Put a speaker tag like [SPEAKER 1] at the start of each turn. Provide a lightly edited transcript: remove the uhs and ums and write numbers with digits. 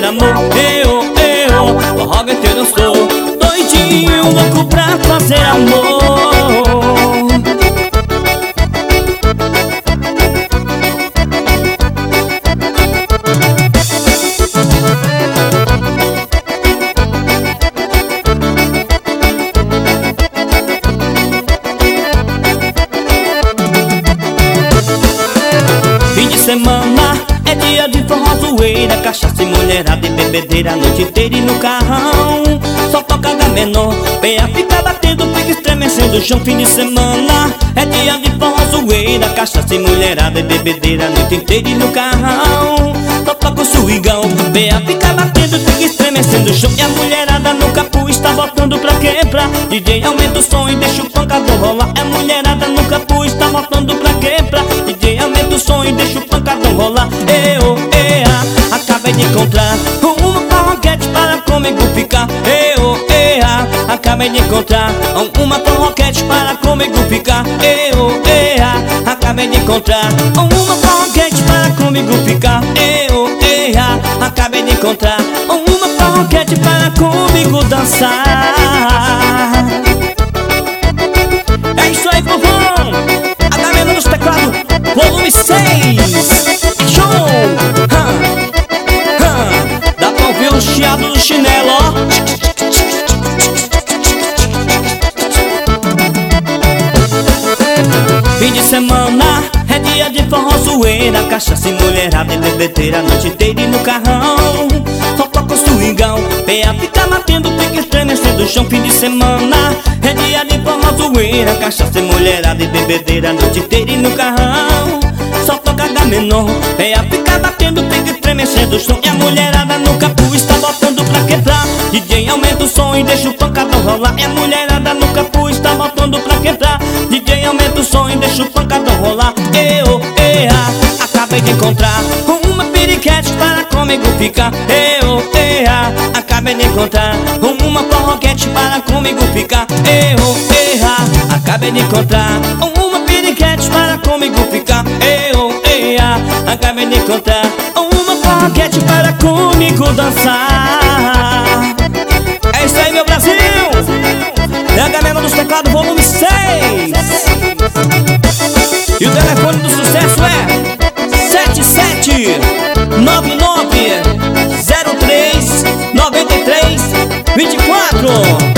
[SPEAKER 1] fazer amor. Forrogueteiro eu sou, doidinho, louco pra fazer amor. Fim de semana é dia de forró, zoeira, cachaça e mulherada e bebedeira a noite inteira e no carrão só toca H menor, PA fica batendo, fica estremecendo o chão. Fim de semana é dia de forró, zoeira, cachaça e mulherada e bebedeira a noite inteira e no carrão só toca o swingão, PA fica batendo, fica estremecendo o chão. E a mulherada no capu está voltando pra quebrar. DJ aumenta o som e deixa o pancador rolar. A mulherada no capu está voltando pra quebrar. DJ aumenta o som e deixa o pancador rolar. Acabei de encontrar uma forroquete para comigo ficar. Acabei de encontrar uma forroquete para comigo ficar. Acabei de encontrar uma forroquete para comigo ficar. Acabei de encontrar uma forroquete para comigo dançar. É isso aí, povão! H menor nos teclados, volume 6. Show! Dá pra ouvir o chiado do chinelo, ó. Fim de semana é dia de forró, zoeira, cachaça e mulherada e bebedeira a noite inteira e no carrão só toca o swingão, PA fica batendo, fica estremecendo o chão. Fim de semana é dia de forró, zoeira, cachaça e mulherada e bebedeira a noite inteira e no carrão só toca H menor, PA fica batendo, fica estremecendo o som. E a mulherada no capu está botando pra quebrar. DJ aumenta o som e deixa o pancador rolar. E a mulherada no capu está botando pra quebrar. DJ aumenta o som e deixa o pancador rolar. Acabei de encontrar uma periquete para comigo ficar. Acabei de encontrar uma forroquete para comigo ficar. Acabei de encontrar uma periquete para comigo ficar. Acabei de encontrar uma forroquete para comigo dançar. É isso aí, meu Brasil! H menor dos teclados, volume 6. E o telefone do sucesso é 7799039324.